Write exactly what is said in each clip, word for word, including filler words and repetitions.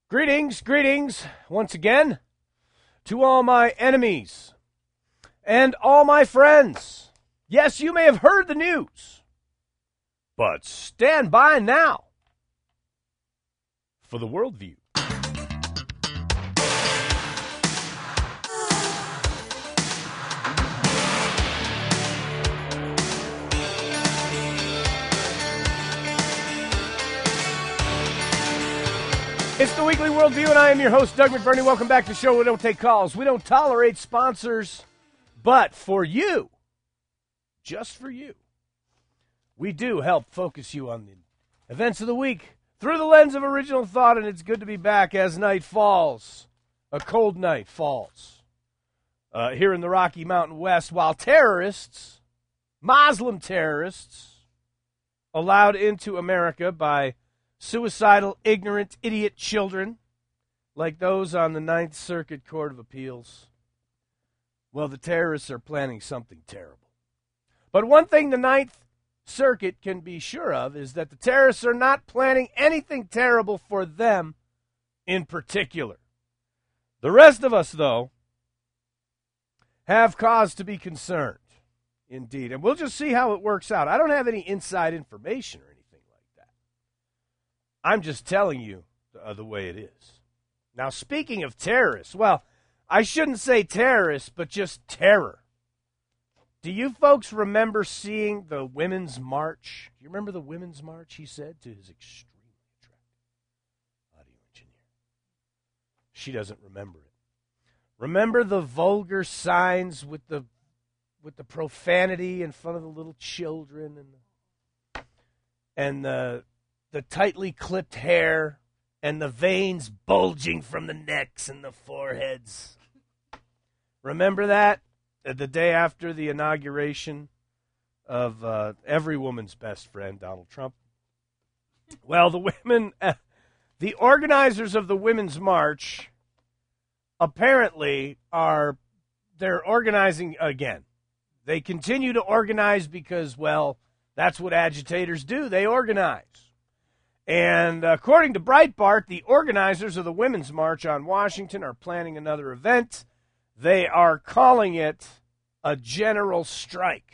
Greetings, greetings, once again, to all my enemies and all my friends. Yes, you may have heard the news, but stand by now for the worldview. It's the Weekly Worldview, and I am your host, Doug McBurney. Welcome back to the show. We don't take calls. We don't tolerate sponsors. But for you, just for you, we do help focus you on the events of the week through the lens of original thought, and it's good to be back as night falls. A cold night falls uh, here in the Rocky Mountain West, while terrorists, Muslim terrorists, allowed into America by suicidal, ignorant, idiot children like those on the Ninth Circuit Court of Appeals. Well, the terrorists are planning something terrible. But one thing the Ninth Circuit can be sure of is that the terrorists are not planning anything terrible for them in particular. The rest of us, though, have cause to be concerned, indeed. And we'll just see how it works out. I don't have any inside information or anything. I'm just telling you uh, the way it is. Now, speaking of terrorists, well, I shouldn't say terrorists, but just terror. Do you folks remember seeing the Women's March? Do you remember the Women's March, he said to his extremely attractive audio engineer? She doesn't remember it. Remember the vulgar signs with the with the profanity in front of the little children and the, and the the tightly clipped hair, and the veins bulging from the necks and the foreheads. Remember that? The day after the inauguration of uh, every woman's best friend, Donald Trump. Well, the women, uh, the organizers of the Women's March apparently are, they're organizing again. They continue to organize because, well, that's what agitators do. They organize. And according to Breitbart, the organizers of the Women's March on Washington are planning another event. They are calling it a general strike.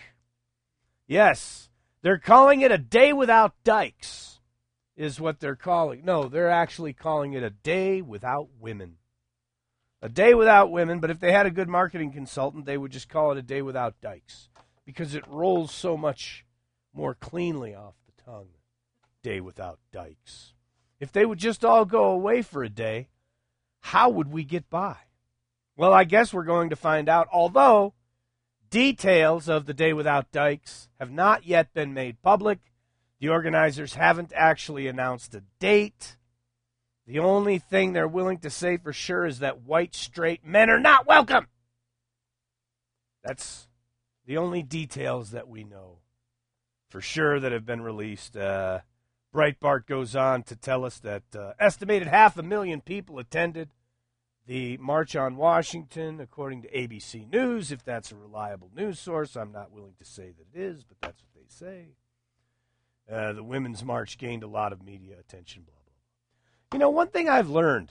Yes, they're calling it a day without dykes, is what they're calling. No, they're actually calling it a day without women. A day without women, but if they had a good marketing consultant, they would just call it a day without dykes, because it rolls so much more cleanly off the tongue. Day without dykes. If they would just all go away for a day, how would we get by? Well, I guess we're going to find out, although details of the day without dykes have not yet been made public. The organizers haven't actually announced a date. The only thing they're willing to say for sure is that white, straight men are not welcome. That's the only details that we know for sure that have been released. Uh, Breitbart goes on to tell us that uh, estimated half a million people attended the March on Washington, according to A B C News. If that's a reliable news source, I'm not willing to say that it is, but that's what they say. Uh, the Women's March gained a lot of media attention, blah, blah, blah. You know, one thing I've learned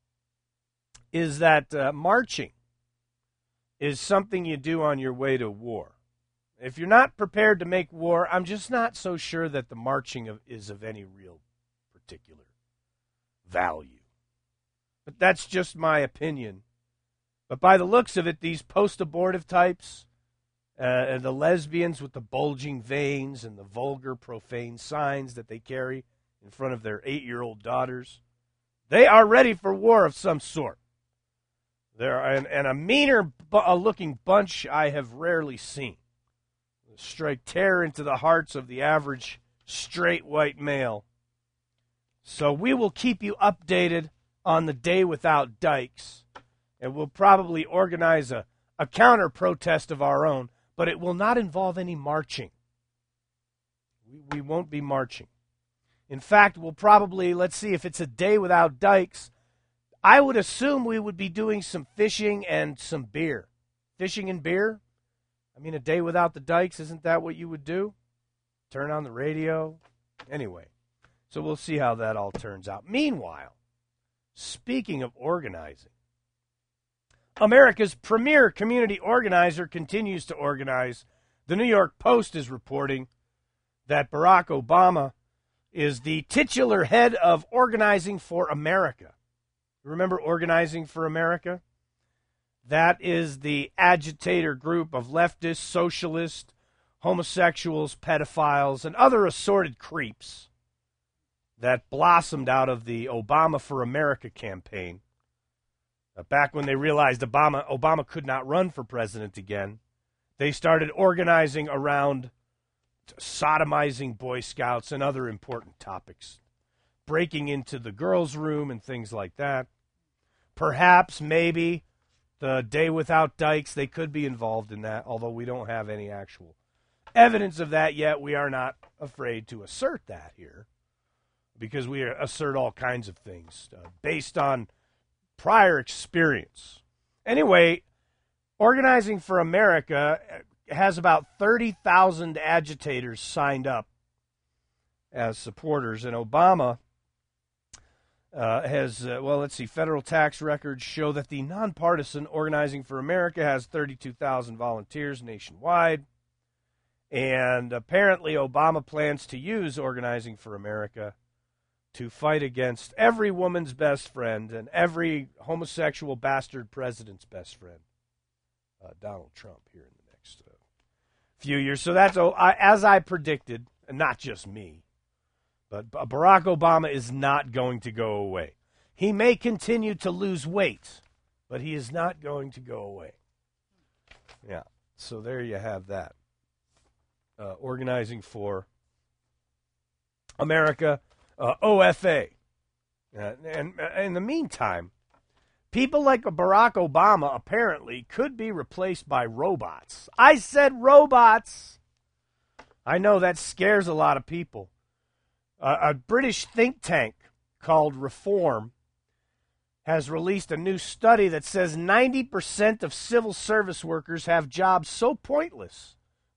is that uh, marching is something you do on your way to war. If you're not prepared to make war, I'm just not so sure that the marching of, is of any real particular value. But that's just my opinion. But by the looks of it, these post-abortive types, uh, and the lesbians with the bulging veins and the vulgar, profane signs that they carry in front of their eight-year-old daughters, they are ready for war of some sort. They're and, and a meaner-looking bunch I have rarely seen. Strike terror into the hearts of the average straight white male. So we will keep you updated on the day without dykes, and we'll probably organize a, a counter-protest of our own, but it will not involve any marching. We, we won't be marching. In fact, we'll probably, let's see, if it's a day without dykes, I would assume we would be doing some fishing and some beer. Fishing and beer? I mean, a day without the dykes, isn't that what you would do? Turn on the radio? Anyway, so we'll see how that all turns out. Meanwhile, Speaking of organizing, America's premier community organizer continues to organize. The New York Post is reporting that Barack Obama is the titular head of Organizing for America. Remember Organizing for America? That is the agitator group of leftists, socialists, homosexuals, pedophiles, and other assorted creeps that blossomed out of the Obama for America campaign. Uh, back when they realized Obama, Obama could not run for president again, they started organizing around sodomizing Boy Scouts and other important topics, breaking into the girls' room and things like that. Perhaps, maybe, the Day Without Dykes, they could be involved in that, although we don't have any actual evidence of that yet. We are not afraid to assert that here, because we assert all kinds of things uh, based on prior experience. Anyway, Organizing for America has about thirty thousand agitators signed up as supporters, and Obama uh, has, uh, well, let's see, federal tax records show that the nonpartisan Organizing for America has thirty-two thousand volunteers nationwide, and apparently Obama plans to use Organizing for America to fight against every woman's best friend and every homosexual bastard president's best friend, uh, Donald Trump, here in the next uh, few years. So that's, oh, I, as I predicted, and not just me, but Barack Obama is not going to go away. He may continue to lose weight, but he is not going to go away. Yeah, so there you have that. Uh, Organizing for America. Uh, O F A. Uh, and uh, in the meantime, people like Barack Obama apparently could be replaced by robots. I said robots. I know that scares a lot of people. Uh, a British think tank called Reform has released a new study that says ninety percent of civil service workers have jobs so pointless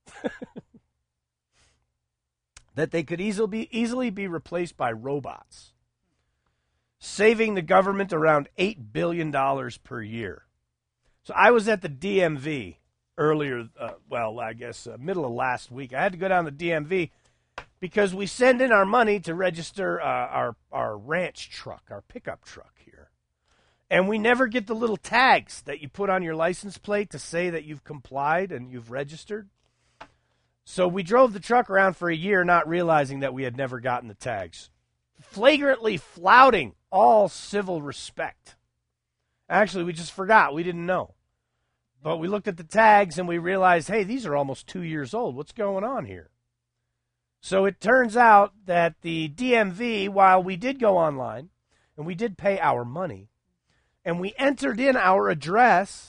that they could easily be, easily be replaced by robots, saving the government around eight billion dollars per year. So I was at the D M V earlier, uh, well, I guess uh, middle of last week. I had to go down to the D M V because we send in our money to register uh, our, our ranch truck, our pickup truck here. And we never get the little tags that you put on your license plate to say that you've complied and you've registered. So we drove the truck around for a year, not realizing that we had never gotten the tags, flagrantly flouting all civil respect. Actually, we just forgot. We didn't know. But we looked at the tags and we realized, hey, these are almost two years old. What's going on here? So it turns out that the D M V, while we did go online and we did pay our money and we entered in our address,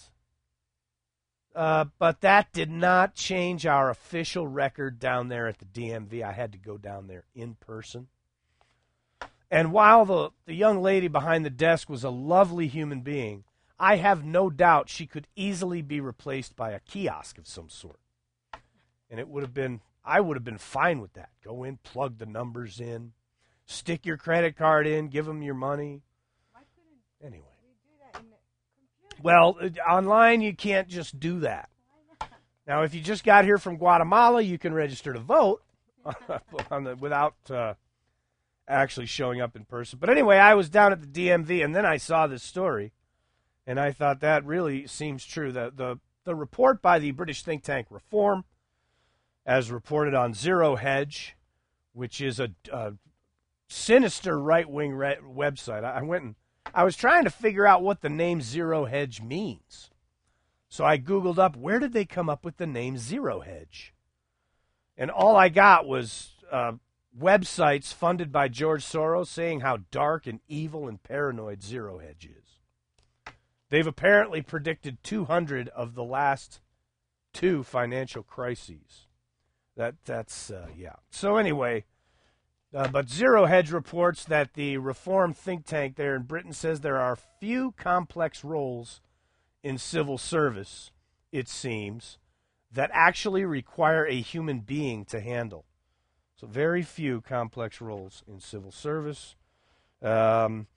Uh, but that did not change our official record down there at the D M V. I had to go down there in person. And while the, the young lady behind the desk was a lovely human being, I have no doubt she could easily be replaced by a kiosk of some sort. And it would have been, I would have been fine with that. Go in, plug the numbers in, stick your credit card in, give them your money. Why couldn't Anyway. we do that in the computer? Well, online you can't just do that. Now, if you just got here from Guatemala, you can register to vote on the, without uh, actually showing up in person. But anyway, I was down at the D M V, and then I saw this story, and I thought that really seems true. The, the, the report by the British think tank Reform, as reported on Zero Hedge, which is a, a sinister right-wing re- website. I, I went and I was trying to figure out what the name Zero Hedge means. So I Googled up, where did they come up with the name Zero Hedge? And all I got was uh, websites funded by George Soros saying how dark and evil and paranoid Zero Hedge is. They've apparently predicted two hundred of the last two financial crises. That That's, uh, yeah. So anyway, uh, but Zero Hedge reports that the Reform think tank there in Britain says there are few complex roles in civil service, it seems, that actually require a human being to handle. So very few complex roles in civil service. Um,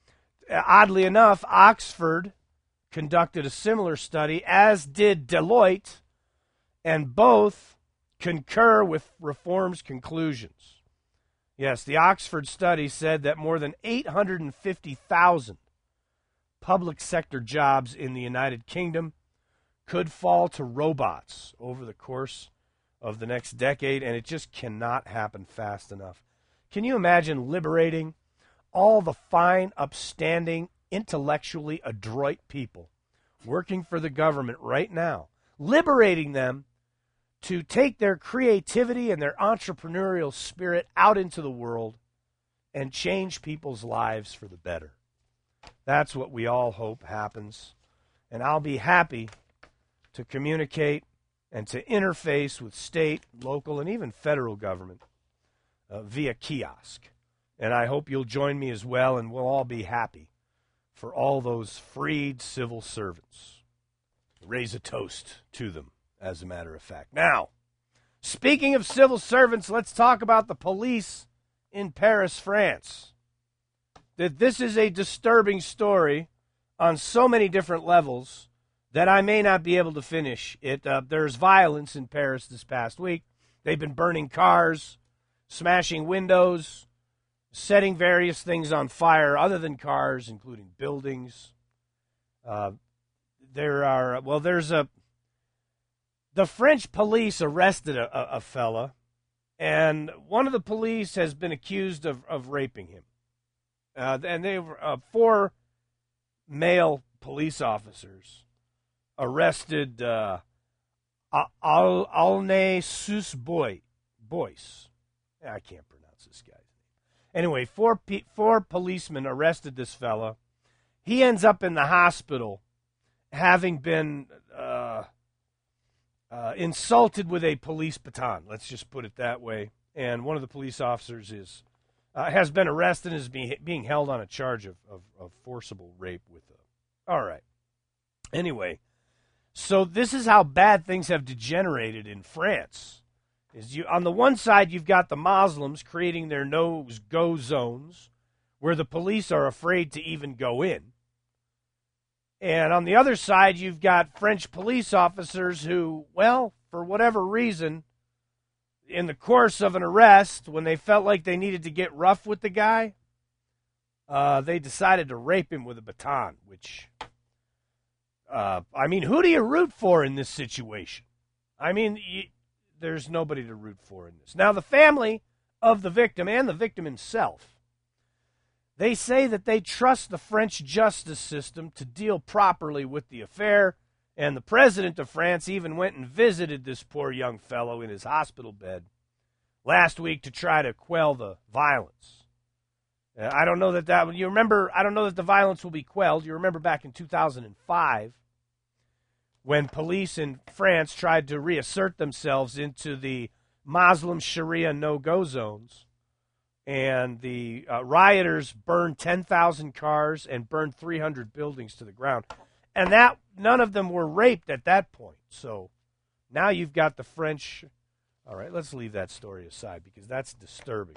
oddly enough, Oxford conducted a similar study, as did Deloitte, and both concur with reform's conclusions. Yes, the Oxford study said that more than eight hundred fifty thousand public sector jobs in the United Kingdom could fall to robots over the course of the next decade, and it just cannot happen fast enough. Can you imagine liberating all the fine, upstanding, intellectually adroit people working for the government right now, liberating them to take their creativity and their entrepreneurial spirit out into the world and change people's lives for the better? That's what we all hope happens. And I'll be happy to communicate and to interface with state, local, and even federal government uh, via kiosk. And I hope you'll join me as well, and we'll all be happy for all those freed civil servants. Raise a toast to them, as a matter of fact. Now, speaking of civil servants, let's talk about the police in Paris, France. That this is a disturbing story on so many different levels that I may not be able to finish it. Uh, there's violence in Paris this past week. They've been burning cars, smashing windows, setting various things on fire other than cars, including buildings. Uh, there are, well, there's a, the French police arrested a, a, a fella, and one of the police has been accused of, of raping him. Uh, and they were uh, four male police officers arrested uh, Al Alnay Sus Boy Boyce. I can't pronounce this guy's name. Anyway, four pe- four policemen arrested this fella. He ends up in the hospital, having been uh, uh, insulted with a police baton. Let's just put it that way. And one of the police officers is. Uh, has been arrested and is being, being held on a charge of, of, of forcible rape with a... All right. Anyway, so this is how bad things have degenerated in France. Is you on the one side, you've got the Muslims creating their no-go zones where the police are afraid to even go in. And on the other side, you've got French police officers who, well, for whatever reason, in the course of an arrest, when they felt like they needed to get rough with the guy, uh, they decided to rape him with a baton, which, uh, I mean, who do you root for in this situation? I mean, you, there's nobody to root for in this. Now, the family of the victim and the victim himself, they say that they trust the French justice system to deal properly with the affair. And the president of France even went and visited this poor young fellow in his hospital bed last week to try to quell the violence. Uh, I don't know that that, you remember, I don't know that the violence will be quelled. You remember back in two thousand five when police in France tried to reassert themselves into the Muslim Sharia no-go zones. And the uh, rioters burned ten thousand cars and burned three hundred buildings to the ground. And that none of them were raped at that point. So now you've got the French. All right, let's leave that story aside because that's disturbing.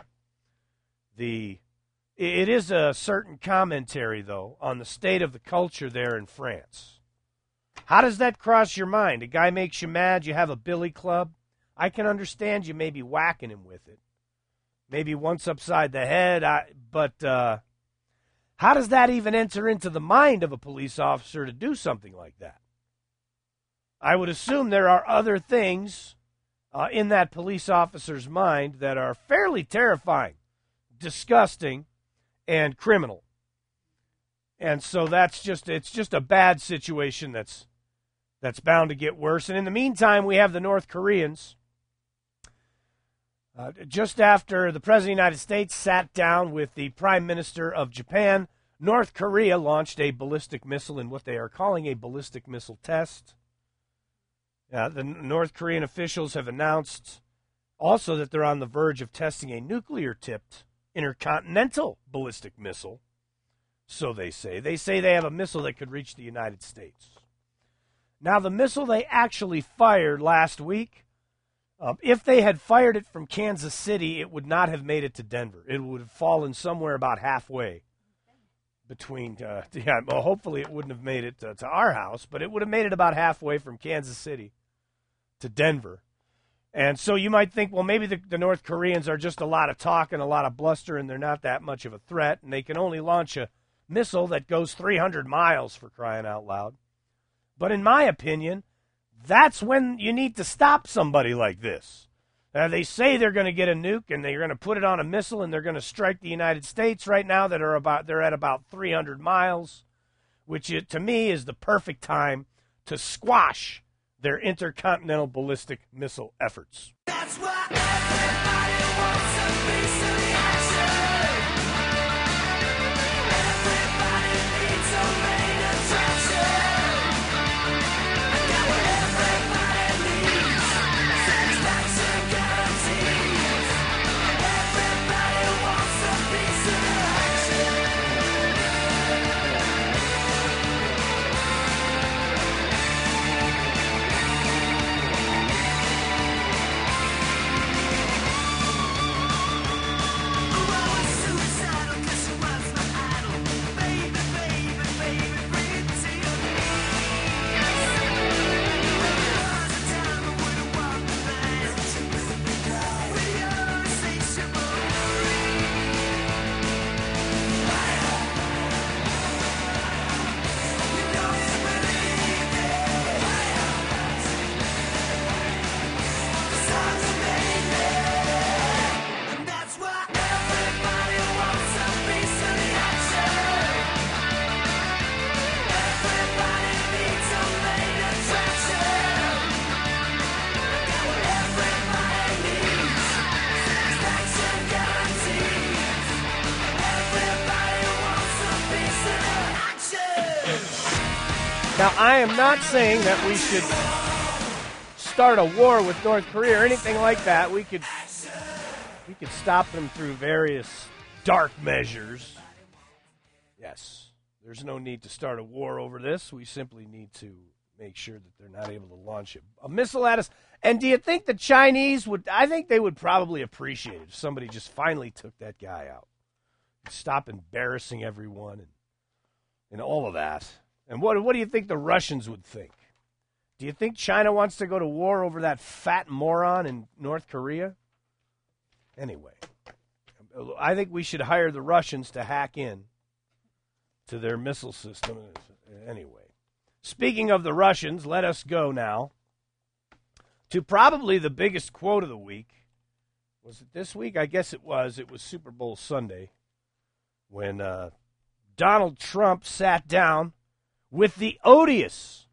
The it is a certain commentary, though, on the state of the culture there in France. How does that cross your mind? A guy makes you mad, you have a billy club. I can understand you maybe whacking him with it. Maybe once upside the head, I, but... Uh, How does that even enter into the mind of a police officer to do something like that? I would assume there are other things uh, in that police officer's mind that are fairly terrifying, disgusting, and criminal. And so that's just, it's just a bad situation that's, that's bound to get worse. And in the meantime, we have the North Koreans. Uh, just after the President of the United States sat down with the Prime Minister of Japan, North Korea launched a ballistic missile in what they are calling a ballistic missile test. Uh, the North Korean officials have announced also that they're on the verge of testing a nuclear-tipped intercontinental ballistic missile. So they say. They say they have a missile that could reach the United States. Now, the missile they actually fired last week, Um, if they had fired it from Kansas City, it would not have made it to Denver. It would have fallen somewhere about halfway between, uh, yeah, well, hopefully it wouldn't have made it uh, to our house, but it would have made it about halfway from Kansas City to Denver. And so you might think, well, maybe the, the North Koreans are just a lot of talk and a lot of bluster, and they're not that much of a threat, and they can only launch a missile that goes three hundred miles, for crying out loud. But in my opinion, that's when you need to stop somebody like this. Uh, they say they're going to get a nuke and they're going to put it on a missile and they're going to strike the United States right now that are about they're at about three hundred miles, which it, to me is the perfect time to squash their intercontinental ballistic missile efforts. That's why everybody wants a piece of the action. Everybody needs a main attraction. I got what everybody needs. Satisfaction guarantees. Everybody wants a piece of the action. Now, I am not saying that we should start a war with North Korea or anything like that. We could we could stop them through various dark measures. Yes, there's no need to start a war over this. We simply need to make sure that they're not able to launch a, a missile at us. And do you think the Chinese would, I think they would probably appreciate it if somebody just finally took that guy out. Stop embarrassing everyone and, and all of that. And what what do you think the Russians would think? Do you think China wants to go to war over that fat moron in North Korea? Anyway, I think we should hire the Russians to hack in to their missile system. Anyway, speaking of the Russians, let us go now to probably the biggest quote of the week. Was it this week? I guess it was. It was Super Bowl Sunday when uh, Donald Trump sat down with the odious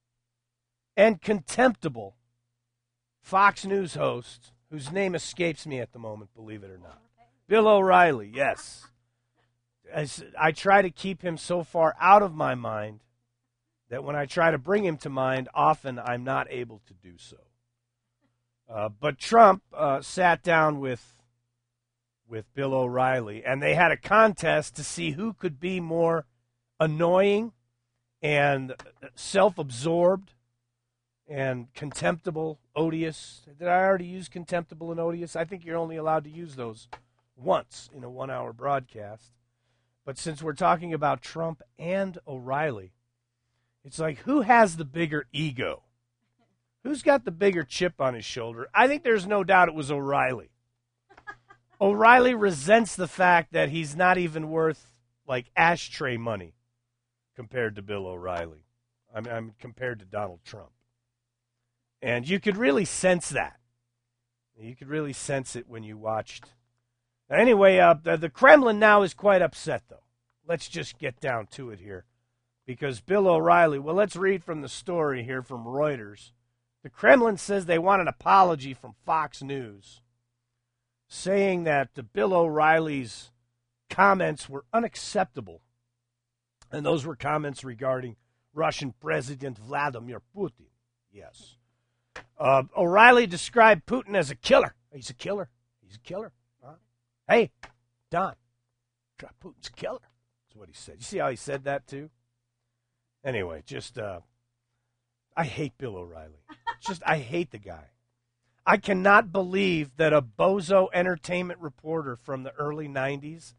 and contemptible Fox News host, whose name escapes me at the moment, believe it or not. Bill O'Reilly, yes. As I try to keep him so far out of my mind that when I try to bring him to mind, often I'm not able to do so. Uh, but Trump uh, sat down with with Bill O'Reilly, and they had a contest to see who could be more annoying and self-absorbed and contemptible, odious. Did I already use contemptible and odious? I think you're only allowed to use those once in a one-hour broadcast. But since we're talking about Trump and O'Reilly, it's like, who has the bigger ego? Who's got the bigger chip on his shoulder? I think there's no doubt it was O'Reilly. O'Reilly resents the fact that he's not even worth, like, ashtray money compared to Bill O'Reilly. I mean, I'm compared to Donald Trump. And you could really sense that. You could really sense it when you watched. Anyway, uh, the, the Kremlin now is quite upset, though. Let's just get down to it here. Because Bill O'Reilly, well, let's read from the story here from Reuters. The Kremlin says they want an apology from Fox News, saying that uh, Bill O'Reilly's comments were unacceptable. And those were comments regarding Russian President Vladimir Putin. Yes. Uh, O'Reilly described Putin as a killer. He's a killer. He's a killer. Huh? Hey, Don, Putin's a killer. That's what he said. You see how he said that, too? Anyway, just, uh, I hate Bill O'Reilly. Just, I hate the guy. I cannot believe that a bozo entertainment reporter from the early nineties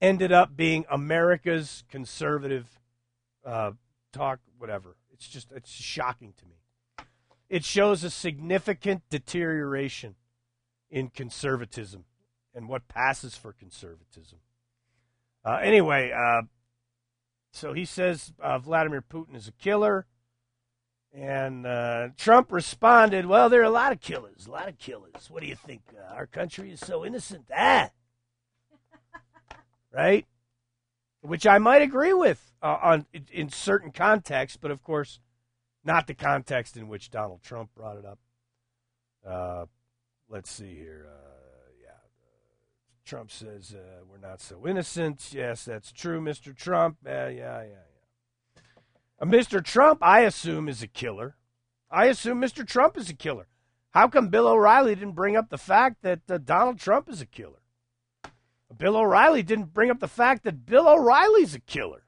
ended up being America's conservative uh, talk, whatever. It's just, it's shocking to me. It shows a significant deterioration in conservatism and what passes for conservatism. Uh, anyway, uh, so he says uh, Vladimir Putin is a killer. And uh, Trump responded, well, there are a lot of killers, a lot of killers. What do you think? Uh, our country is so innocent. Ah! Right? Which I might agree with uh, on in certain contexts, but of course, not the context in which Donald Trump brought it up. Uh, let's see here. Uh, yeah. Trump says uh, we're not so innocent. Yes, that's true, Mister Trump. Uh, yeah, yeah, yeah. Mister Trump, I assume, is a killer. I assume Mister Trump is a killer. How come Bill O'Reilly didn't bring up the fact that uh, Donald Trump is a killer? Bill O'Reilly didn't bring up the fact that Bill O'Reilly's a killer.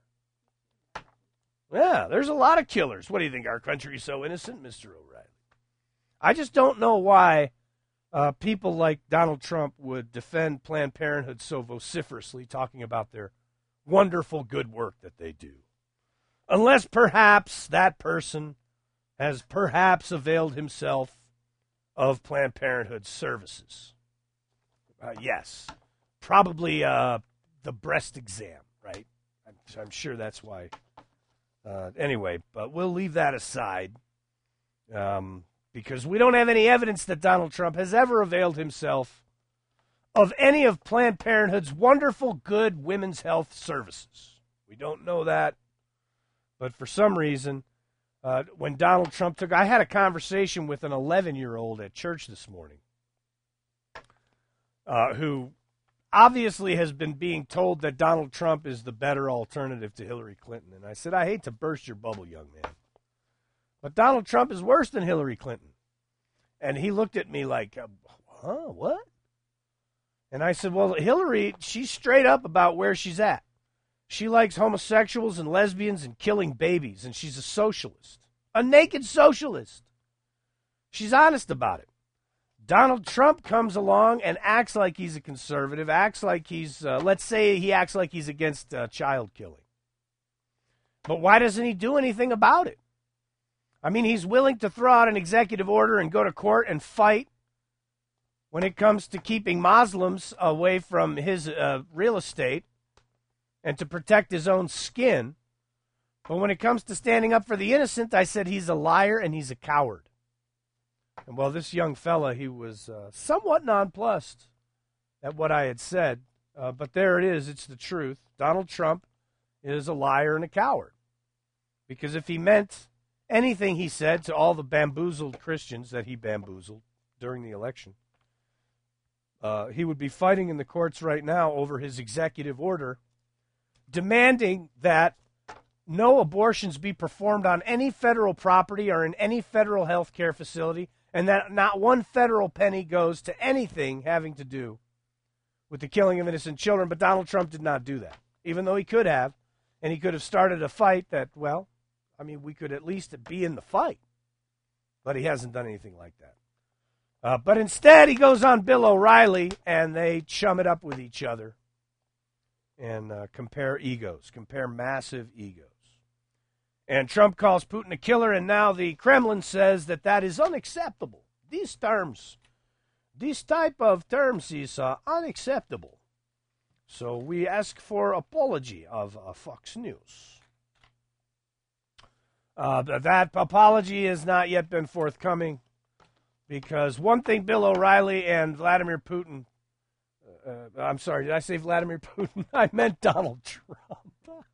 Yeah, there's a lot of killers. What do you think? Our country is so innocent, Mister O'Reilly? I just don't know why uh, people like Donald Trump would defend Planned Parenthood so vociferously, talking about their wonderful good work that they do. Unless perhaps that person has perhaps availed himself of Planned Parenthood services. Uh, yes, probably uh, the breast exam, right? I'm, I'm sure that's why. Uh, anyway, but we'll leave that aside um, because we don't have any evidence that Donald Trump has ever availed himself of any of Planned Parenthood's wonderful, good women's health services. We don't know that. But for some reason, uh, when Donald Trump took, I had a conversation with an eleven-year-old at church this morning uh, who obviously has been being told that Donald Trump is the better alternative to Hillary Clinton. And I said, I hate to burst your bubble, young man, but Donald Trump is worse than Hillary Clinton. And he looked at me like, huh, what? And I said, well, Hillary, she's straight up about where she's at. She likes homosexuals and lesbians and killing babies, and she's a socialist, a naked socialist. She's honest about it. Donald Trump comes along and acts like he's a conservative, acts like he's, uh, let's say he acts like he's against uh, child killing. But why doesn't he do anything about it? I mean, he's willing to throw out an executive order and go to court and fight when it comes to keeping Muslims away from his uh, real estate and to protect his own skin. But when it comes to standing up for the innocent, I said he's a liar and he's a coward. And well, this young fella, he was uh, somewhat nonplussed at what I had said. Uh, but there it is. It's the truth. Donald Trump is a liar and a coward. Because if he meant anything he said to all the bamboozled Christians that he bamboozled during the election, uh, he would be fighting in the courts right now over his executive order demanding that no abortions be performed on any federal property or in any federal health care facility, and that not one federal penny goes to anything having to do with the killing of innocent children. But Donald Trump did not do that, even though he could have, and he could have started a fight that, well, I mean, we could at least be in the fight. But he hasn't done anything like that. Uh, but instead, he goes on Bill O'Reilly, and they chum it up with each other and uh, compare egos, compare massive egos. And Trump calls Putin a killer, and now the Kremlin says that that is unacceptable. These terms, this type of terms is uh, unacceptable. So we ask for apology of uh, Fox News. Uh, that apology has not yet been forthcoming because one thing Bill O'Reilly and Vladimir Putin Uh, I'm sorry, did I say Vladimir Putin? I meant Donald Trump.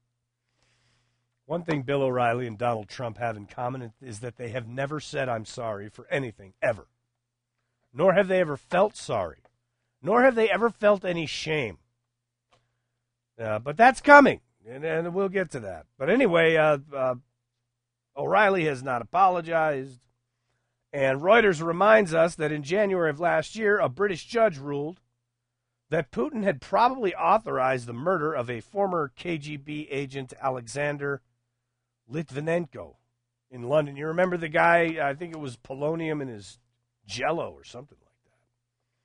One thing Bill O'Reilly and Donald Trump have in common is that they have never said I'm sorry for anything, ever. Nor have they ever felt sorry. Nor have they ever felt any shame. Uh, but that's coming, and, and we'll get to that. But anyway, uh, uh, O'Reilly has not apologized. And Reuters reminds us that in January of last year, a British judge ruled that Putin had probably authorized the murder of a former K G B agent, Alexander Litvinenko, in London. You remember the guy, I think it was polonium in his Jell-O or something like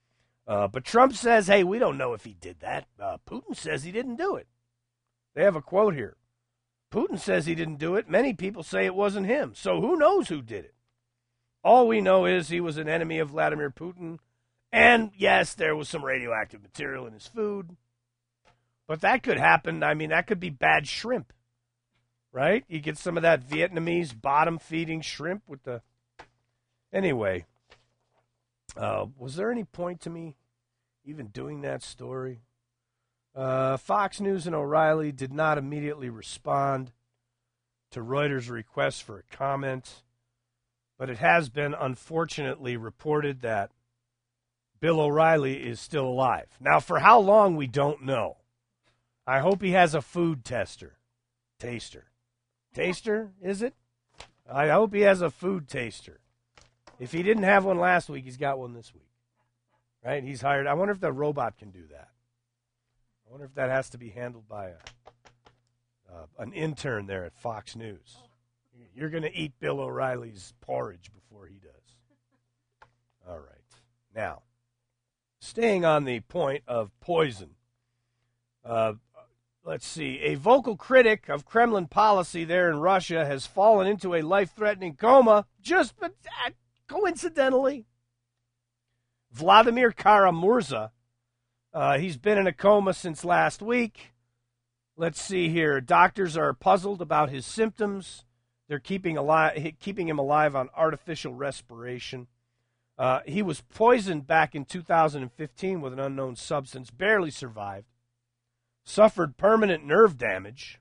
Uh, but Trump says, hey, we don't know if he did that. Uh, Putin says he didn't do it. They have a quote here. Putin says he didn't do it. Many people say it wasn't him. So who knows who did it? All we know is he was an enemy of Vladimir Putin. And, yes, there was some radioactive material in his food. But that could happen. I mean, that could be bad shrimp, right? You get some of that Vietnamese bottom-feeding shrimp with the... Anyway, uh, was there any point to me even doing that story? Uh, Fox News and O'Reilly did not immediately respond to Reuters' request for a comment, but it has been unfortunately reported that Bill O'Reilly is still alive. Now, for how long, we don't know. I hope he has a food tester. Taster. Taster, is it? I hope he has a food taster. If he didn't have one last week, he's got one this week. Right? He's hired. I wonder if the robot can do that. I wonder if that has to be handled by a, uh, an intern there at Fox News. You're going to eat Bill O'Reilly's porridge before he does. All right. Now, staying on the point of poison, uh, let's see. A vocal critic of Kremlin policy there in Russia has fallen into a life-threatening coma just uh, coincidentally. Vladimir Kara-Murza, uh, he's been in a coma since last week. Let's see here. Doctors are puzzled about his symptoms. They're keeping alive, keeping him alive on artificial respiration. Uh, he was poisoned back in two thousand fifteen with an unknown substance, barely survived, suffered permanent nerve damage,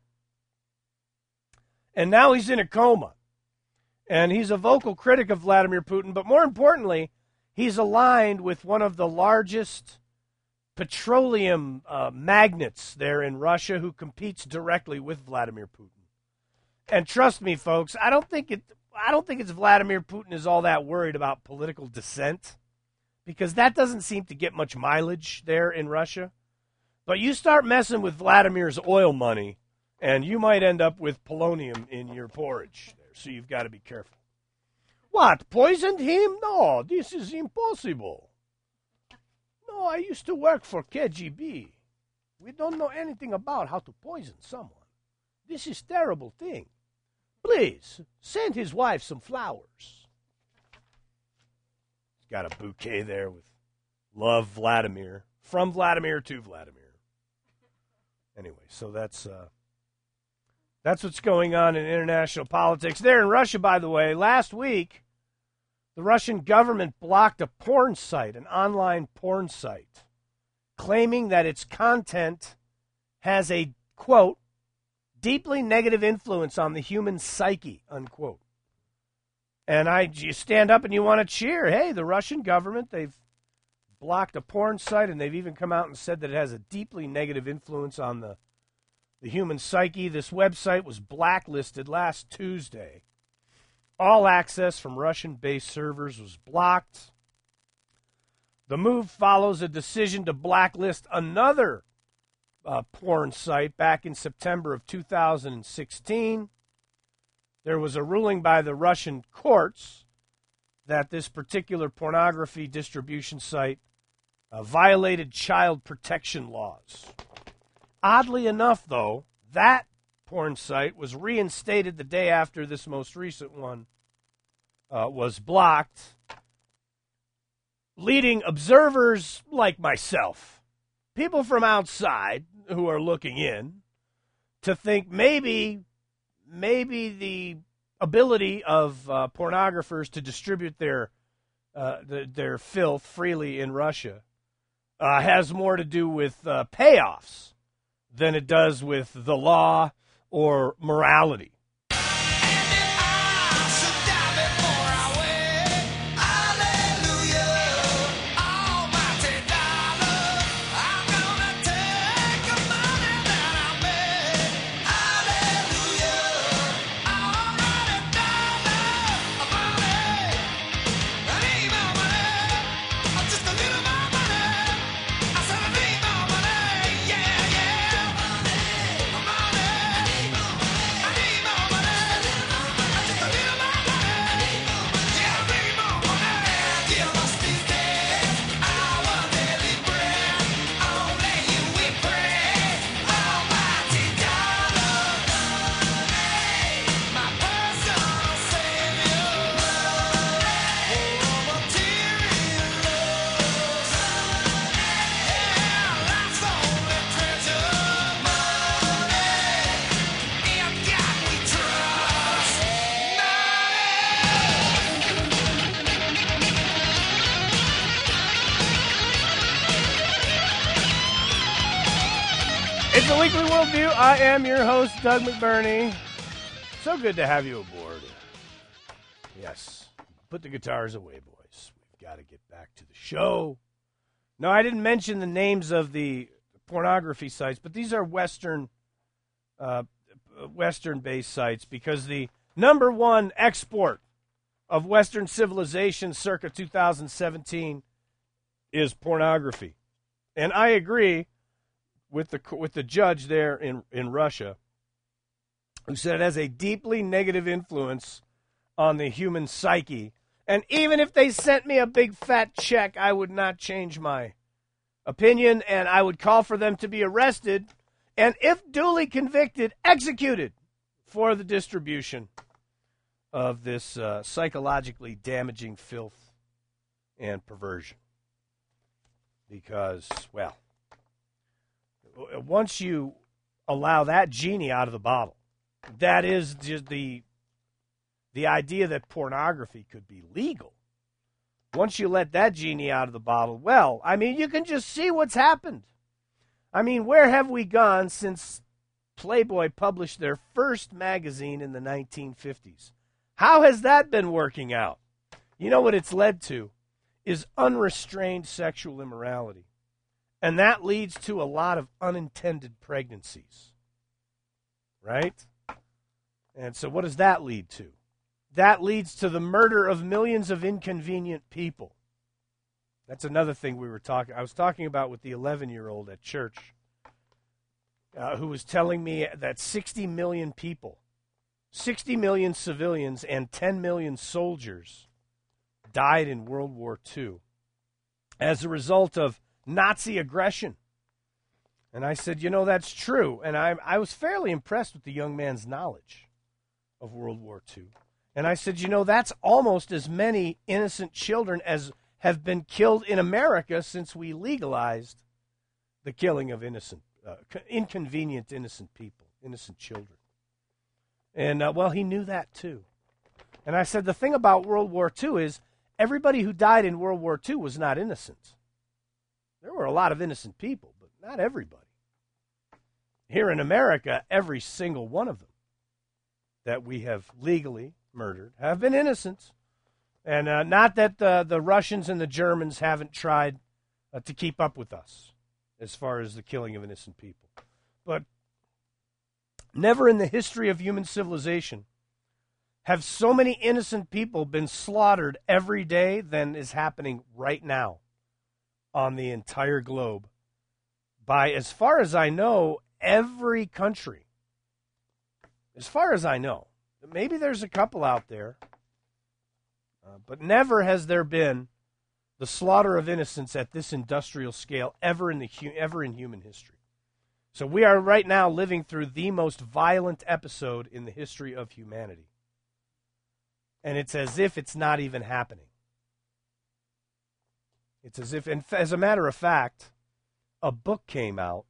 and now he's in a coma. And he's a vocal critic of Vladimir Putin, but more importantly, he's aligned with one of the largest petroleum uh, magnates there in Russia who competes directly with Vladimir Putin. And trust me, folks, I don't think it. I don't think it's Vladimir Putin is all that worried about political dissent, because that doesn't seem to get much mileage there in Russia. But you start messing with Vladimir's oil money, and you might end up with polonium in your porridge there. So you've got to be careful. What, poisoned him? No, this is impossible. No, I used to work for K G B. We don't know anything about how to poison someone. This is a terrible thing. Please, send his wife some flowers. He's got a bouquet there with love, Vladimir. From Vladimir to Vladimir. Anyway, so that's uh, that's what's going on in international politics. There in Russia, by the way, last week, the Russian government blocked a porn site, an online porn site, claiming that its content has a, quote, deeply negative influence on the human psyche, unquote. And I, you stand up and you want to cheer. Hey, the Russian government, they've blocked a porn site, and they've even come out and said that it has a deeply negative influence on the, the human psyche. This website was blacklisted last Tuesday. All access from Russian-based servers was blocked. The move follows a decision to blacklist another Uh, porn site back in September of two thousand sixteen. There was a ruling by the Russian courts that this particular pornography distribution site uh, violated child protection laws. Oddly enough, though, that porn site was reinstated the day after this most recent one uh, was blocked, leading observers like myself, people from outside who are looking in, to think maybe maybe the ability of uh, pornographers to distribute their uh, the, their filth freely in Russia uh, has more to do with uh, payoffs than it does with the law or morality. I need Holy Worldview. I am your host, Doug McBurney. So good to have you aboard. Yes, put the guitars away, boys. We've got to get back to the show. No, I didn't mention the names of the pornography sites, but these are Western, uh, Western-based sites because the number one export of Western civilization circa two thousand seventeen is pornography. And I agree with the with the judge there in, in Russia who said it has a deeply negative influence on the human psyche. And even if they sent me a big fat check, I would not change my opinion, and I would call for them to be arrested and, if duly convicted, executed for the distribution of this uh, psychologically damaging filth and perversion. Because, well, once you allow that genie out of the bottle, that is just the the idea that pornography could be legal. Once you let that genie out of the bottle, well, I mean, you can just see what's happened. I mean, where have we gone since Playboy published their first magazine in the nineteen fifties? How has that been working out? You know what it's led to is unrestrained sexual immorality. And that leads to a lot of unintended pregnancies. Right? And so what does that lead to? That leads to the murder of millions of inconvenient people. That's another thing we were talking. I was talking about with the eleven-year-old at church uh, who was telling me that sixty million people, sixty million civilians and ten million soldiers died in World War Two as a result of Nazi aggression. And I said, you know, that's true. And I, I was fairly impressed with the young man's knowledge of World War Two. And I said, you know, that's almost as many innocent children as have been killed in America since we legalized the killing of innocent, uh, inconvenient innocent people, innocent children. And, uh, well, he knew that too. And I said, the thing about World War Two is everybody who died in World War Two was not innocent. There were a lot of innocent people, but not everybody. Here in America, every single one of them that we have legally murdered have been innocent. And uh, not that the, the Russians and the Germans haven't tried uh, to keep up with us as far as the killing of innocent people. But never in the history of human civilization have so many innocent people been slaughtered every day than is happening right now on the entire globe by, as far as I know, every country. As far as I know. Maybe there's a couple out there, uh, but never has there been the slaughter of innocents at this industrial scale ever in the hu- ever in human history. So we are right now living through the most violent episode in the history of humanity. And it's as if it's not even happening. It's as if, and as a matter of fact, a book came out.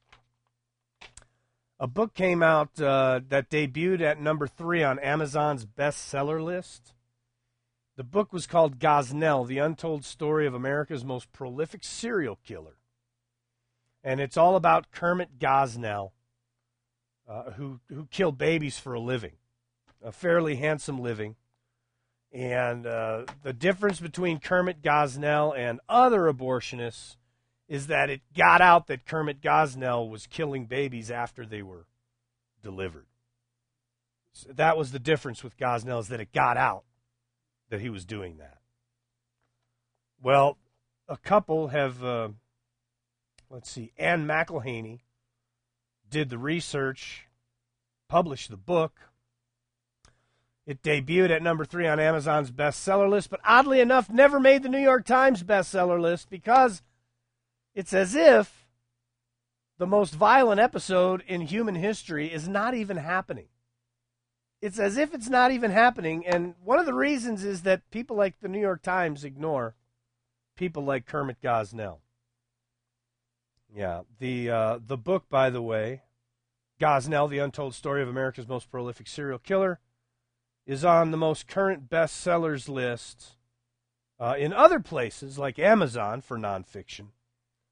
A book came out uh, that debuted at number three on Amazon's bestseller list. The book was called Gosnell, The Untold Story of America's Most Prolific Serial Killer. And it's all about Kermit Gosnell, uh, who, who killed babies for a living, a fairly handsome living. And uh, the difference between Kermit Gosnell and other abortionists is that it got out that Kermit Gosnell was killing babies after they were delivered. So that was the difference with Gosnell, is that it got out that he was doing that. Well, a couple have, uh, let's see, Anne McElhaney did the research, published the book. It debuted at number three on Amazon's bestseller list, but oddly enough, never made the New York Times bestseller list because it's as if the most violent episode in human history is not even happening. It's as if it's not even happening, and one of the reasons is that people like the New York Times ignore people like Kermit Gosnell. Yeah, the uh, the book, by the way, Gosnell, The Untold Story of America's Most Prolific Serial Killer, is on the most current bestsellers list uh, in other places like Amazon for nonfiction.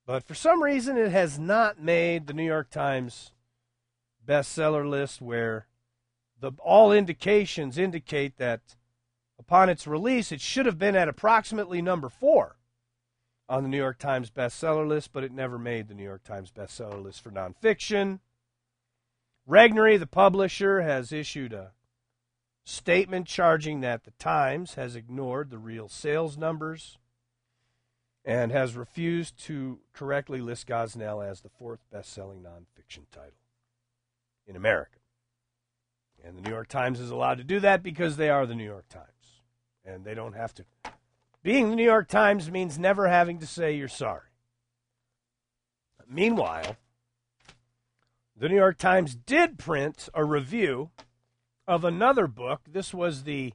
But for some reason, it has not made the New York Times bestseller list, where the all indications indicate that upon its release, it should have been at approximately number four on the New York Times bestseller list, but it never made the New York Times bestseller list for nonfiction. Regnery, the publisher, has issued a statement charging that the Times has ignored the real sales numbers and has refused to correctly list Gosnell as the fourth best-selling nonfiction title in America. And the New York Times is allowed to do that because they are the New York Times, and they don't have to. Being the New York Times means never having to say you're sorry. Meanwhile, the New York Times did print a review of another book. This was the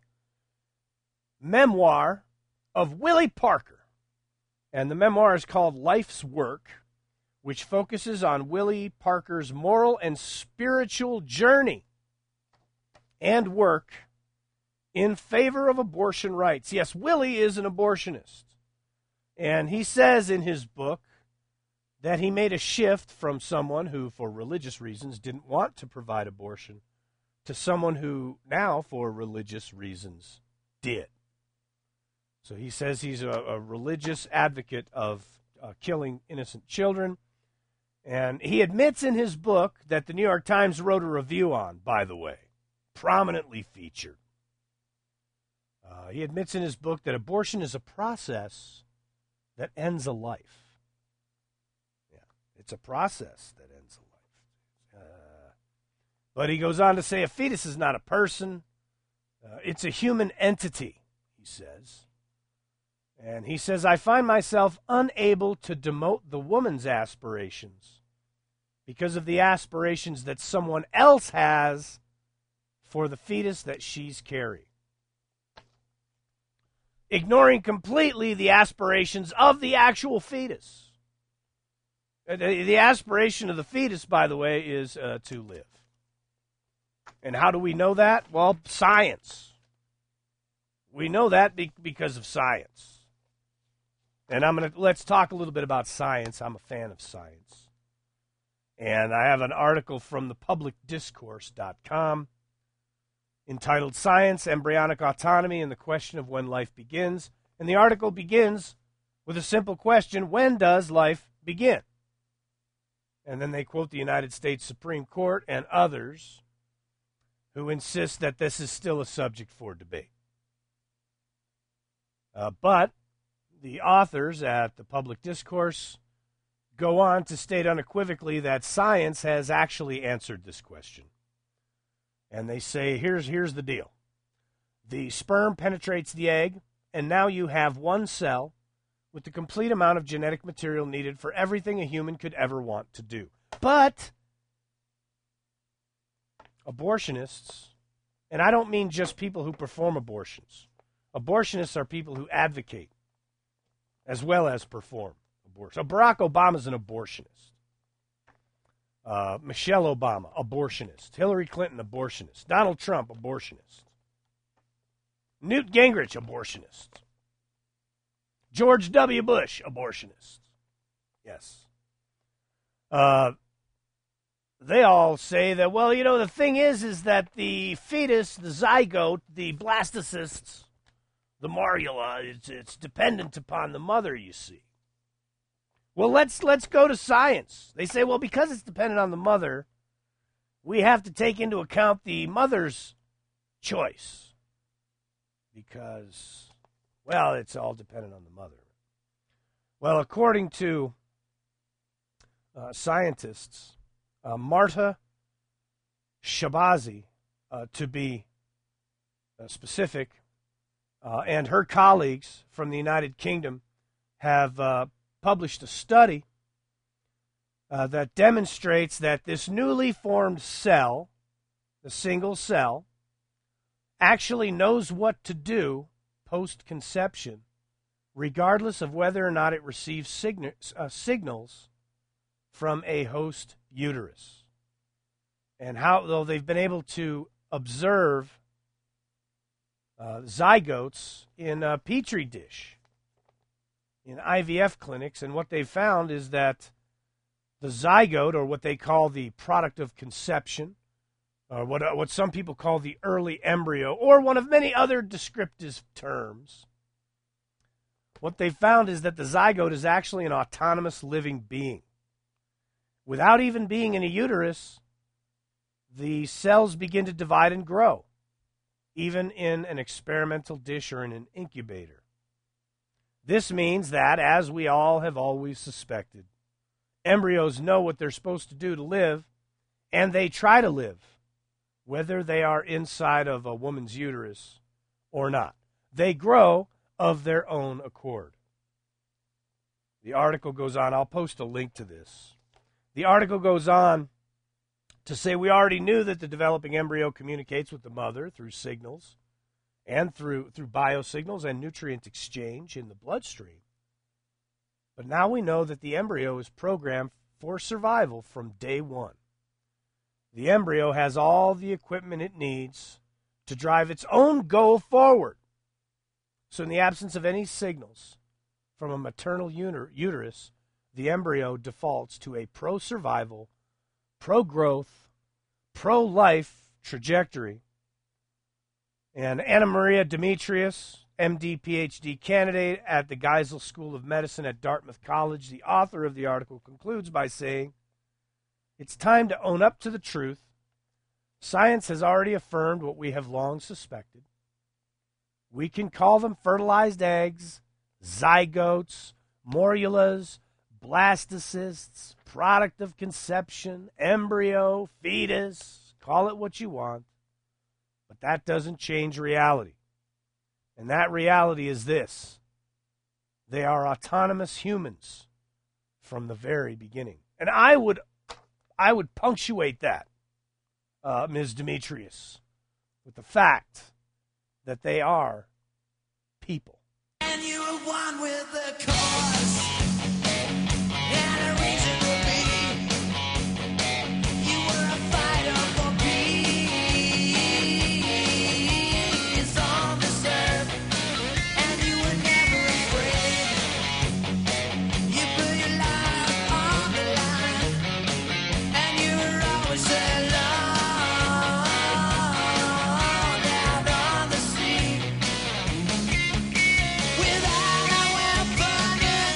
memoir of Willie Parker. And the memoir is called Life's Work, which focuses on Willie Parker's moral and spiritual journey and work in favor of abortion rights. Yes, Willie is an abortionist. And he says in his book that he made a shift from someone who, for religious reasons, didn't want to provide abortion to someone who now, for religious reasons, did. So he says he's a, a religious advocate of uh, killing innocent children. And he admits in his book that the New York Times wrote a review on, by the way, prominently featured. Uh, he admits in his book that abortion is a process that ends a life. Yeah, it's a process that ends a life. Uh, but he goes on to say a fetus is not a person. Uh, it's a human entity, he says. And he says, I find myself unable to demote the woman's aspirations because of the aspirations that someone else has for the fetus that she's carrying. Ignoring completely the aspirations of the actual fetus. The, the aspiration of the fetus, by the way, is uh, to live. And how do we know that? Well, science. We know that be- because of science. And I'm gonna let's talk a little bit about science. I'm a fan of science. And I have an article from the public discourse dot com entitled Science, Embryonic Autonomy, and the Question of When Life Begins. And the article begins with a simple question: when does life begin? And then they quote the United States Supreme Court and others who insist that this is still a subject for debate. Uh, but the authors at the Public Discourse go on to state unequivocally that science has actually answered this question. And they say, here's, here's the deal. The sperm penetrates the egg, and now you have one cell with the complete amount of genetic material needed for everything a human could ever want to do. But abortionists, and I don't mean just people who perform abortions. Abortionists are people who advocate as well as perform abortion. So Barack Obama's an abortionist. Uh, Michelle Obama, abortionist. Hillary Clinton, abortionist. Donald Trump, abortionist. Newt Gingrich, abortionist. George W. Bush, abortionist. Yes. Uh, they all say that, well, you know, the thing is, is that the fetus, the zygote, the blastocysts, the morula, it's, it's dependent upon the mother, you see. Well, let's let's go to science. They say, well, because it's dependent on the mother, we have to take into account the mother's choice. Because, well, it's all dependent on the mother. Well, according to uh, scientists, uh, Marta Shabazi, uh, to be uh, specific, Uh, and her colleagues from the United Kingdom have uh, published a study uh, that demonstrates that this newly formed cell, the single cell, actually knows what to do post-conception, regardless of whether or not it receives sign- uh, signals from a host uterus. And how, though they've been able to observe Uh, zygotes in a petri dish. in I V F clinics, and what they found is that the zygote, or what they call the product of conception, or what, what some people call the early embryo, or one of many other descriptive terms, what they found is that the zygote is actually an autonomous living being. Without even being in a uterus, the cells begin to divide and grow, even in an experimental dish or in an incubator. This means that, as we all have always suspected, embryos know what they're supposed to do to live, and they try to live, whether they are inside of a woman's uterus or not. They grow of their own accord. The article goes on. I'll post a link to this. The article goes on to say we already knew that the developing embryo communicates with the mother through signals and through, through biosignals and nutrient exchange in the bloodstream. But now we know that the embryo is programmed for survival from day one. The embryo has all the equipment it needs to drive its own goal forward. So in the absence of any signals from a maternal uter- uterus, the embryo defaults to a pro-survival, pro-growth, pro-life trajectory. And Anna Maria Demetrius, M D, P H D candidate at the Geisel School of Medicine at Dartmouth College, the author of the article, concludes by saying, "It's time to own up to the truth. Science has already affirmed what we have long suspected. We can call them fertilized eggs, zygotes, morulas, blastocysts, product of conception, embryo, fetus, call it what you want. But that doesn't change reality. And that reality is this: they are autonomous humans from the very beginning." And I would I would punctuate that, uh, Miz Demetrius, with the fact that they are people. And you were one with the cause, and a reason to be. You were a fighter for peace on this earth, and you were never afraid. You put your life on the line, and you were always alone out on the sea. Without a weapon in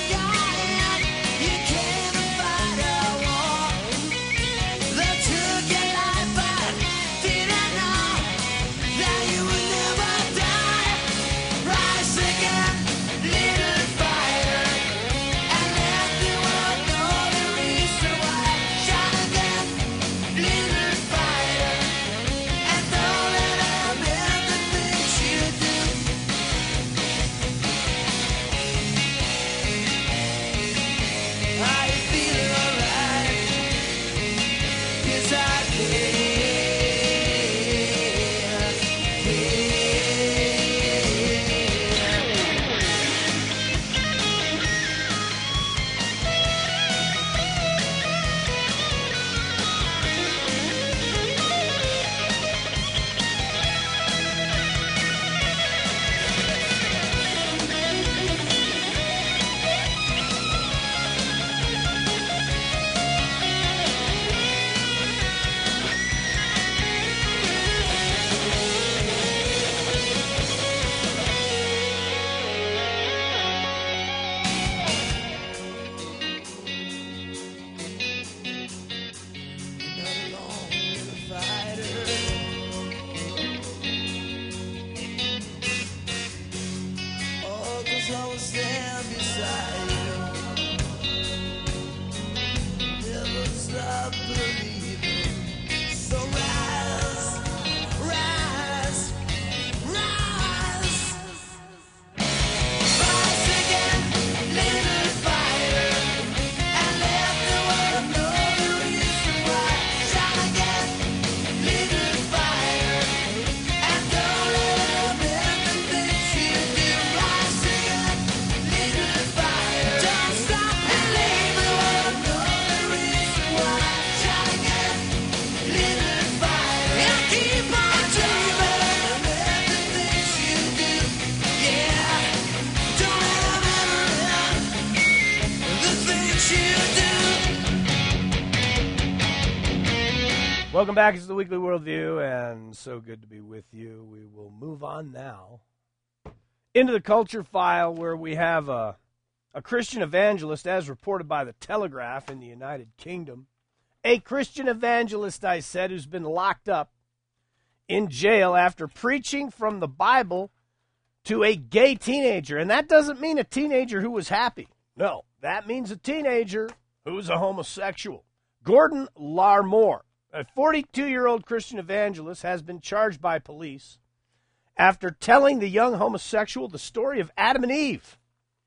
Welcome back. It's the Weekly Worldview, and so good to be with you. We will move on now into the culture file, where we have a, a Christian evangelist, as reported by the Telegraph in the United Kingdom. A Christian evangelist, I said, who's been locked up in jail after preaching from the Bible to a gay teenager. And that doesn't mean a teenager who was happy. No, that means a teenager who's a homosexual. Gordon Larmore, a forty-two-year-old Christian evangelist, has been charged by police after telling the young homosexual the story of Adam and Eve.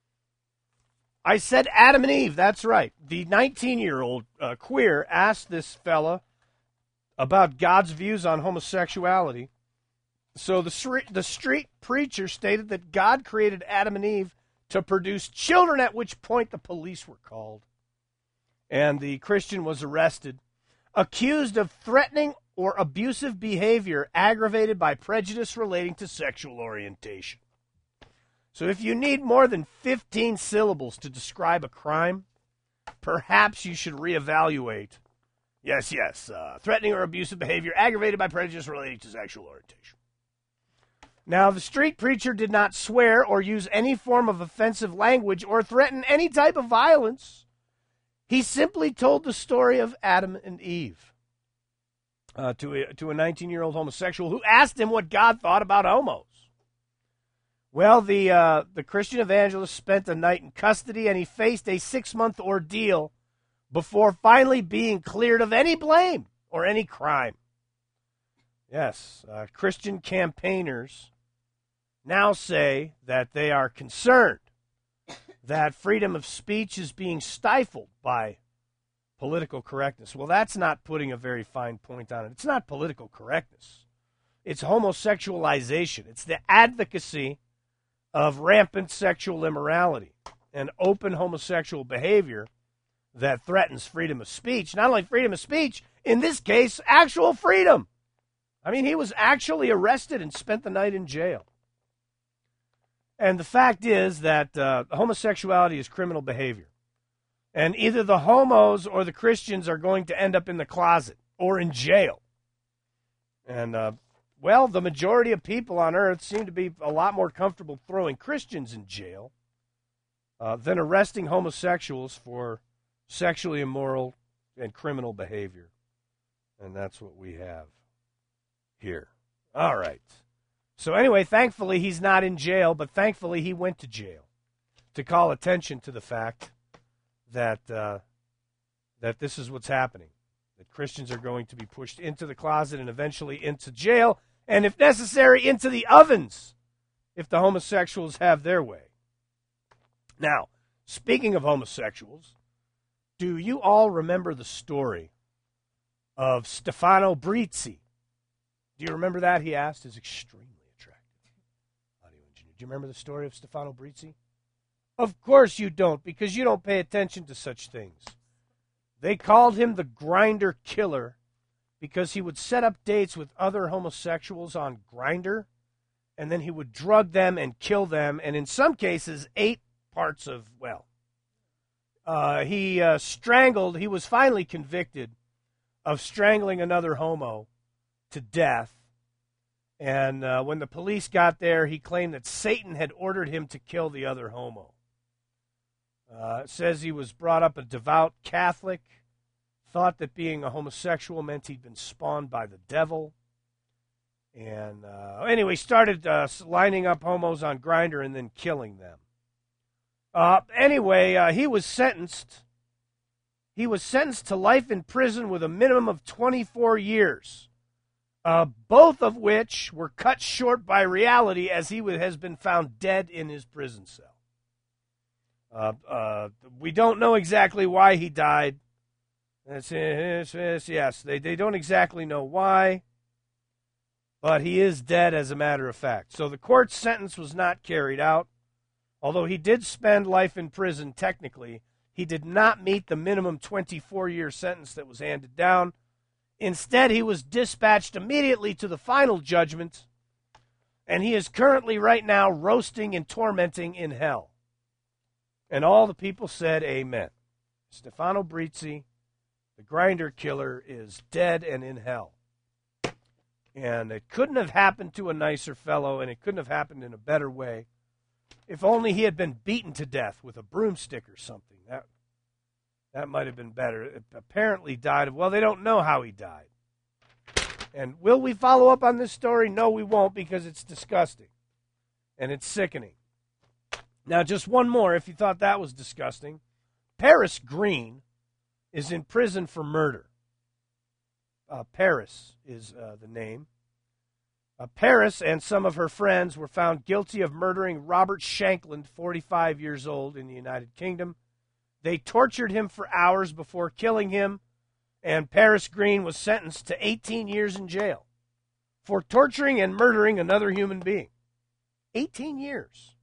I said Adam and Eve, that's right. The nineteen-year-old uh, queer asked this fella about God's views on homosexuality. So the street, the street preacher stated that God created Adam and Eve to produce children, at which point the police were called. And the Christian was arrested, accused of threatening or abusive behavior aggravated by prejudice relating to sexual orientation. So if you need more than fifteen syllables to describe a crime, perhaps you should reevaluate. Yes, yes, uh, threatening or abusive behavior aggravated by prejudice relating to sexual orientation. Now, the street preacher did not swear or use any form of offensive language or threaten any type of violence. He simply told the story of Adam and Eve uh, to a, to a nineteen-year-old homosexual who asked him what God thought about homos. Well, the uh, the Christian evangelist spent a night in custody, and he faced a six-month ordeal before finally being cleared of any blame or any crime. Yes, uh, Christian campaigners now say that they are concerned that freedom of speech is being stifled by political correctness. Well, that's not putting a very fine point on it. It's not political correctness. It's homosexualization. It's the advocacy of rampant sexual immorality and open homosexual behavior that threatens freedom of speech. Not only freedom of speech, in this case, actual freedom. I mean, he was actually arrested and spent the night in jail. And the fact is that uh, homosexuality is criminal behavior. And either the homos or the Christians are going to end up in the closet or in jail. And, uh, well, the majority of people on earth seem to be a lot more comfortable throwing Christians in jail uh, than arresting homosexuals for sexually immoral and criminal behavior. And that's what we have here. All right. So anyway, thankfully he's not in jail, but thankfully he went to jail to call attention to the fact that uh, that this is what's happening, that Christians are going to be pushed into the closet and eventually into jail, and if necessary, into the ovens if the homosexuals have their way. Now, speaking of homosexuals, do you all remember the story of Stefano Brizzi? Do you remember that? He asked. Is extremely attractive audio engineer. Do you remember the story of Stefano Brizzi? Of course you don't, because you don't pay attention to such things. They called him the Grindr Killer because he would set up dates with other homosexuals on Grindr, and then he would drug them and kill them, and in some cases, eight parts of, well, uh, he uh, strangled, he was finally convicted of strangling another homo to death. And uh, when the police got there, he claimed that Satan had ordered him to kill the other homo. Uh, it says he was brought up a devout Catholic, thought that being a homosexual meant he'd been spawned by the devil. And uh, anyway, started uh, lining up homos on Grindr and then killing them. Uh, anyway, uh, he was sentenced. He was sentenced to life in prison with a minimum of twenty-four years. Uh, both of which were cut short by reality, as he has been found dead in his prison cell. Uh, uh, we don't know exactly why he died. It's, it's, it's, yes, they, they don't exactly know why, but he is dead as a matter of fact. So the court's sentence was not carried out. Although he did spend life in prison, technically, he did not meet the minimum twenty-four-year sentence that was handed down. Instead, he was dispatched immediately to the final judgment, and he is currently right now roasting and tormenting in hell. And all the people said amen. Stefano Brizzi, The Grinder killer is dead and in hell. And it couldn't have happened to a nicer fellow, and it couldn't have happened in a better way. If only he had been beaten to death with a broomstick or something. That that might have been better. It apparently died of, well, they don't know how he died. And will we follow up on this story? No, we won't, because it's disgusting. And it's sickening. Now, just one more, if you thought that was disgusting. Paris Green is in prison for murder. Uh, Paris is uh, the name. Uh, Paris and some of her friends were found guilty of murdering Robert Shankland, forty-five years old, in the United Kingdom. They tortured him for hours before killing him, and Paris Green was sentenced to eighteen years in jail for torturing and murdering another human being. eighteen years.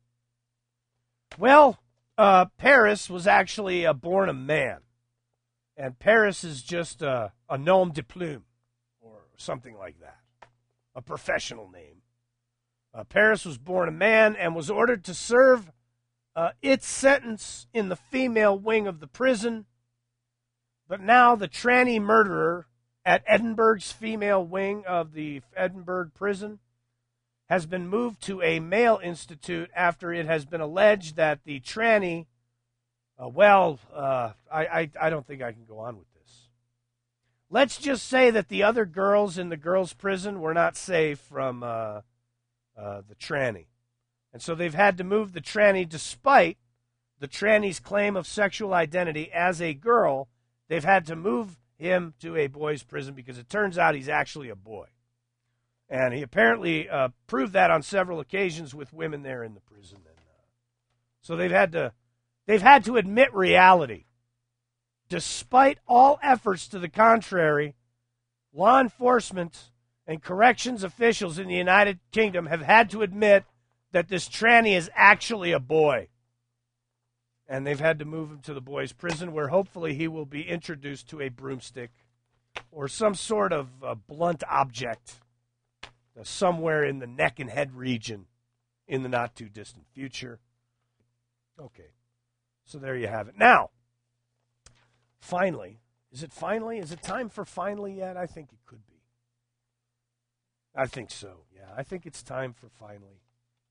Well, uh, Paris was actually uh, born a man. And Paris is just a, a nom de plume, or something like that, a professional name. Uh, Paris was born a man and was ordered to serve uh, its sentence in the female wing of the prison. But now the tranny murderer at Edinburgh's female wing of the Edinburgh prison has been moved to a male institute after it has been alleged that the tranny Uh, well, uh, I, I, I don't think I can go on with this. Let's just say that the other girls in the girls' prison were not safe from uh, uh, the tranny. And so they've had to move the tranny despite the tranny's claim of sexual identity as a girl. They've had to move him to a boys' prison because it turns out he's actually a boy. And he apparently uh, proved that on several occasions with women there in the prison. And, uh, so they've had to... They've had to admit reality. Despite all efforts to the contrary, law enforcement and corrections officials in the United Kingdom have had to admit that this tranny is actually a boy. And they've had to move him to the boys' prison, where hopefully he will be introduced to a broomstick or some sort of uh, blunt object uh, somewhere in the neck and head region in the not-too-distant future. Okay. So there you have it. Now, finally, is it finally? Is it time for finally yet? I think it could be. I think so, yeah. I think it's time for finally.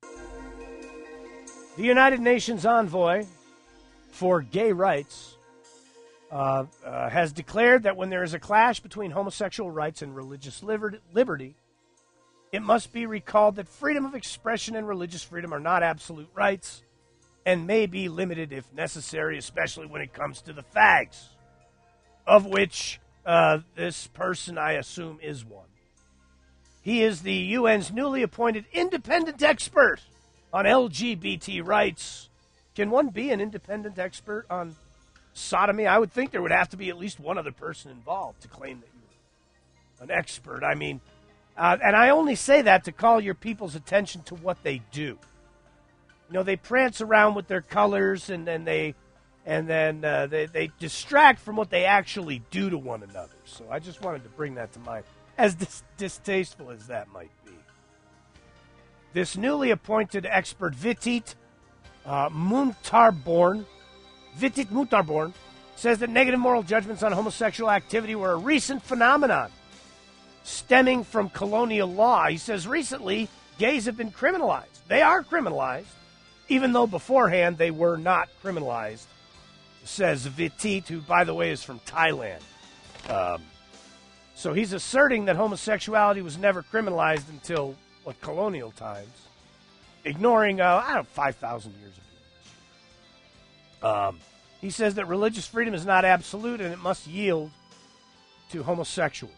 The United Nations envoy for gay rights uh, uh, has declared that when there is a clash between homosexual rights and religious liberty, it must be recalled that freedom of expression and religious freedom are not absolute rights, and may be limited if necessary, especially when it comes to the fags, of which uh, this person, I assume, is one. He is the U N's newly appointed independent expert on L G B T rights. Can one be an independent expert on sodomy? I would think there would have to be at least one other person involved to claim that you're an expert. I mean, uh, and I only say that to call your people's attention to what they do. You know, they prance around with their colors, and then they, and then uh, they they distract from what they actually do to one another. So I just wanted to bring that to mind, as dis- distasteful as that might be. This newly appointed expert, Vitit uh, Muntarborn, Vitit Muntarborn, says that negative moral judgments on homosexual activity were a recent phenomenon stemming from colonial law. He says recently gays have been criminalized. They are criminalized, even though beforehand they were not criminalized, says Vitit, who, by the way, is from Thailand. Um, so he's asserting that homosexuality was never criminalized until, what, colonial times, ignoring, uh, I don't know, five thousand years of history. Um, he says that religious freedom is not absolute and it must yield to homosexuals.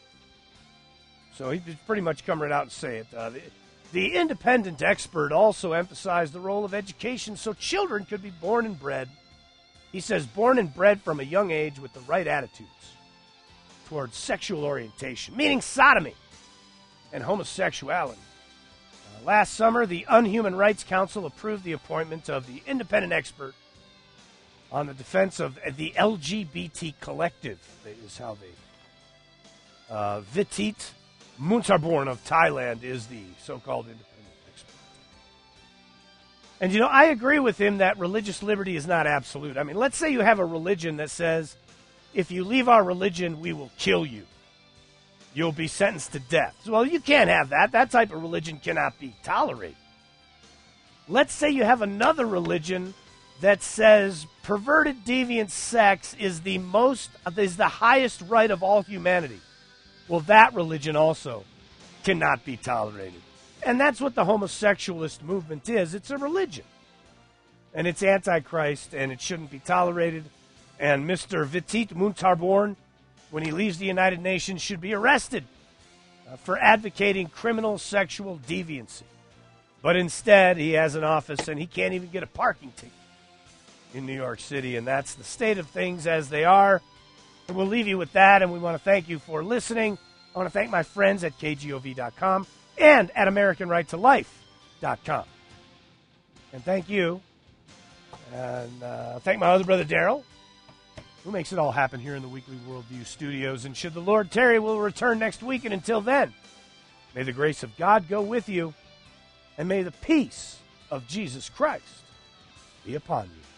So he's pretty much come right out and say it. Uh, the, The independent expert also emphasized the role of education so children could be born and bred. He says born and bred from a young age with the right attitudes towards sexual orientation, meaning sodomy and homosexuality. Uh, last summer, the Unhuman Rights Council approved the appointment of the independent expert on the defense of the L G B T collective, is how they... Uh, Vitit Muntarborn of Thailand is the so-called independent expert. And, you know, I agree with him that religious liberty is not absolute. I mean, let's say you have a religion that says if you leave our religion, we will kill you. You'll be sentenced to death. Well, you can't have that. That type of religion cannot be tolerated. Let's say you have another religion that says perverted deviant sex is the most is the highest right of all humanity. Well, that religion also cannot be tolerated. And that's what the homosexualist movement is. It's a religion. And it's antichrist, and it shouldn't be tolerated. And Mister Vitit Muntarborn, when he leaves the United Nations, should be arrested uh, for advocating criminal sexual deviancy. But instead, he has an office, and he can't even get a parking ticket in New York City. And that's the state of things as they are. And we'll leave you with that, and we want to thank you for listening. I want to thank my friends at K G O V dot com and at American Right to Life dot com. And thank you. And uh, thank my other brother, Daryl, who makes it all happen here in the Weekly Worldview studios. And should the Lord tarry, we'll return next week. And until then, may the grace of God go with you, and may the peace of Jesus Christ be upon you.